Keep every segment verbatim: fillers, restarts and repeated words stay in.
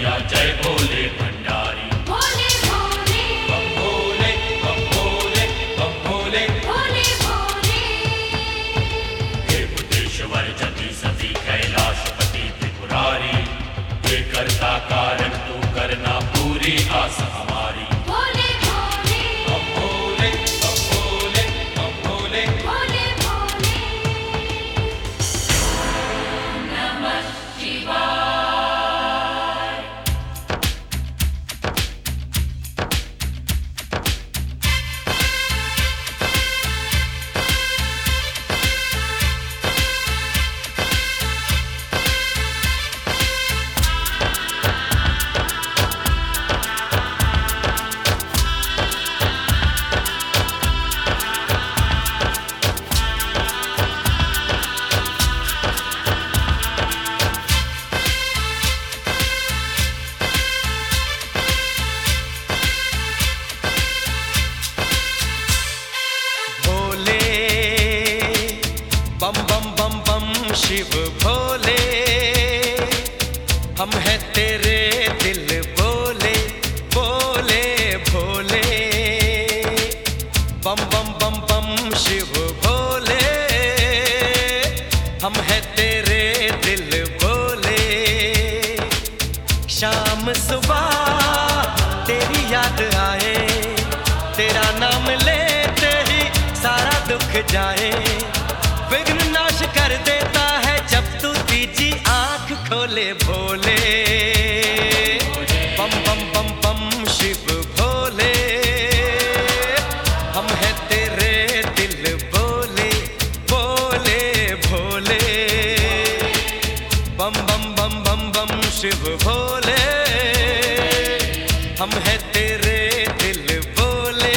मैया जय भोले भंडारी। भोले भोले बम भोले बम भोले बम भोले भोले भोले हे बुद्धेश्वर जति सती कैलाशपति त्रिपुरारी, हे करता कारण तू करना पूरी आस हमारी। भोले भोले बम भोले बम भोले बम भोले भोले भोले नमः शिवाय। बम बम बम बम शिव भोले, हम हैं तेरे दिल बोले बोले भोले। बम बम बम बम शिव भोले, हम हैं तेरे दिल बोले। शाम सुबह तेरी याद आए, तेरा नाम लेते ही सारा दुख जाए। विघ्न नाश कर देता है जब तू तीजी आंख खोले भोले। बम बम बम बम शिव भोले, हम हैं तेरे दिल बोले बोले भोले। बम बम बम बम बम शिव भोले, हम हैं तेरे दिल बोले।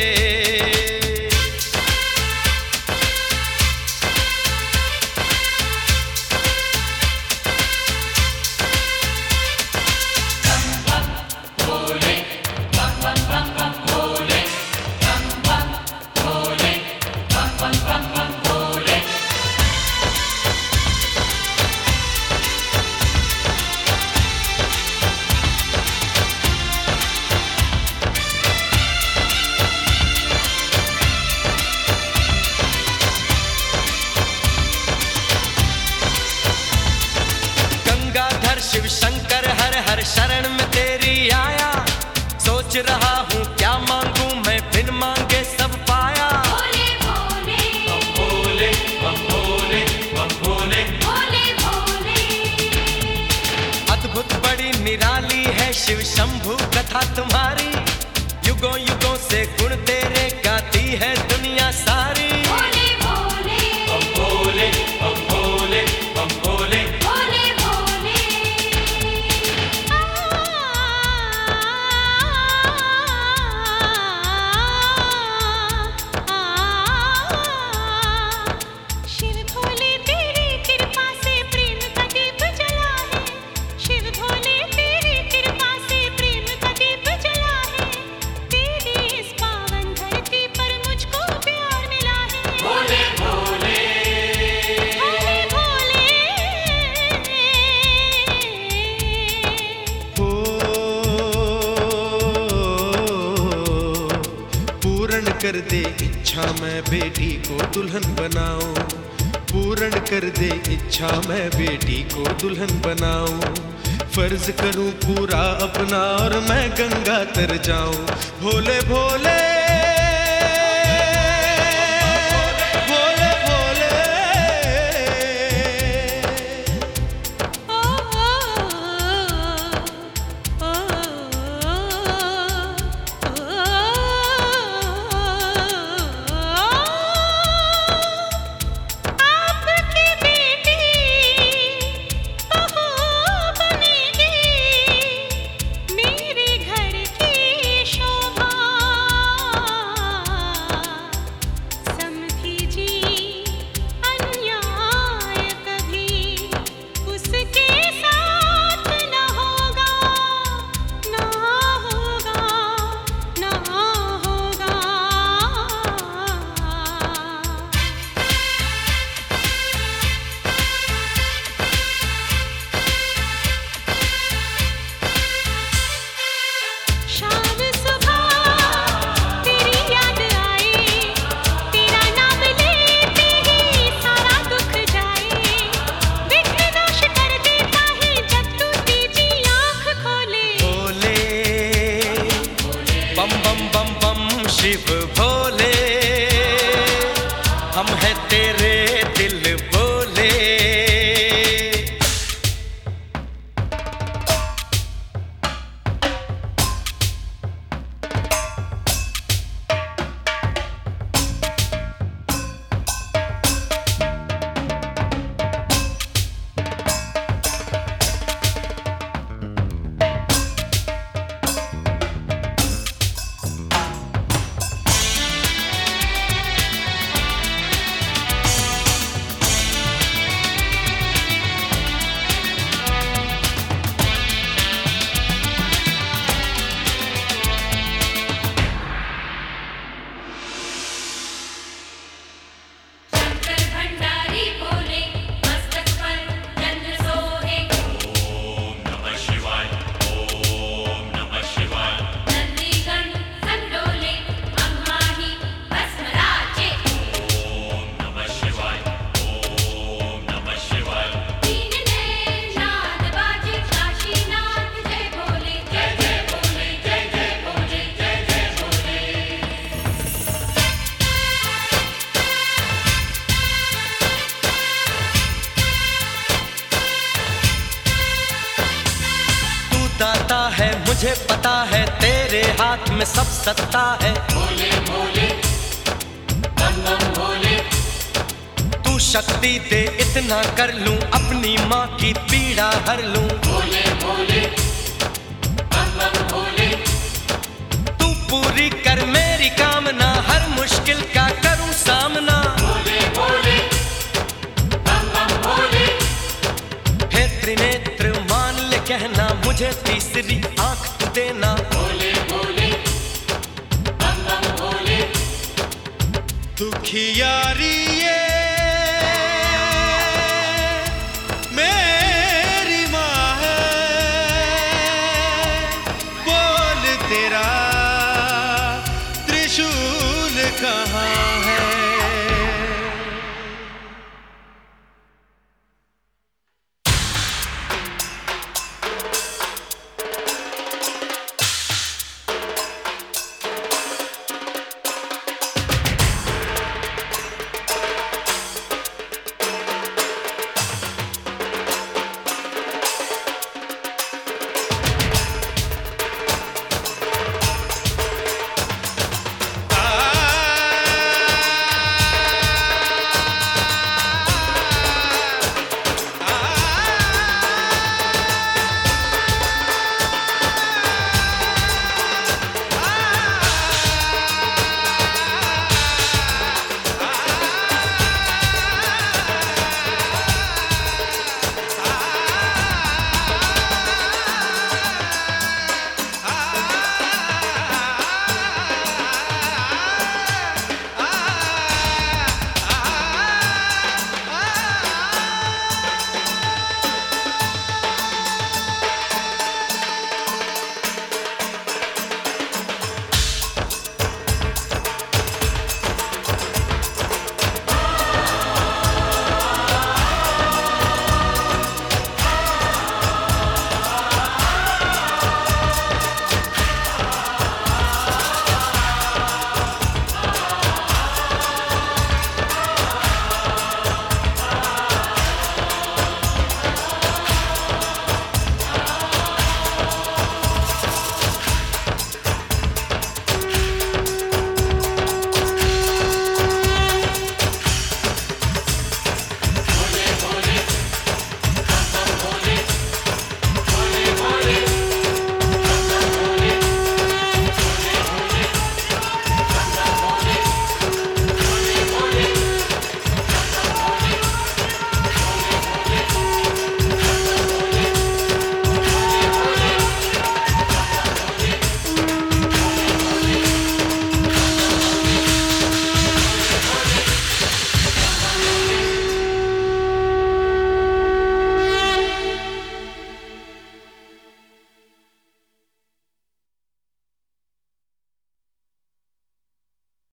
शिव शंकर हर हर शरण में तेरी आया, सोच रहा हूँ क्या मांगू मैं बिन मांगे सब पाया। भोले भोले बम भोले बम भोले बम भोले भोले भोले अद्भुत बड़ी निराली है शिव शंभु कथा तुम्हारी। युगों युगों से गुण तेरे गाती है दुनिया सारी। भोले भोले बम भोले बम भोले बम भोले भोले भोले शिव भोले तेरी कृपा से प्रेम का दीप जला है। शिव भोले तेरी कृपा से प्रेम का दीप जला है। तेरी इस पावन धरती पर मुझको प्यार मिला है। भोले भोले भोले भोले हो पूर्ण कर दे इच्छा मैं बेटी को दुल्हन बनाऊं। पूर्ण कर दे इच्छा मैं बेटी को दुल्हन बनाऊं। फर्ज करूं पूरा अपना और मैं गंगा तर जाऊं। भोले भोले भोले भोले आपकी बेटी बहू बनेगी, मेरे घर की शोभा। शिव भोले, हम हैं तेरे दिल बोले। शंकर भंडारी बोले, मस्तक पर चंद्र सोहे। ओम नमः शिवाय, ओम नमः शिवाय। नंदीगण संडोले, अम्माही भस्म राजे। ओम नमः शिवाय, ओम नमः शिवाय। तीन नैन नाद बाजे, काशीनाथ जय भोले, जय जय भोले, जय जय भोले, जय जय भोले। तू दाता है मुझे पता है, तेरे हाथ में सब सत्ता है। भोले भोले, बम बम भोले। तू शक्ति दे इतना कर लूं, अपनी माँ की पीड़ा हर लूं। भोले भोले, बम बम भोले। तू पूरी कर मेरी कामना, हर मुश्किल का करूं सामना। भोले भोले, बम बम भोले। हे त्रिनेत्र मान ले कहना, मुझे तीसरी आंख तू देना। भोले भोले, बम बम भोले। दुखियारी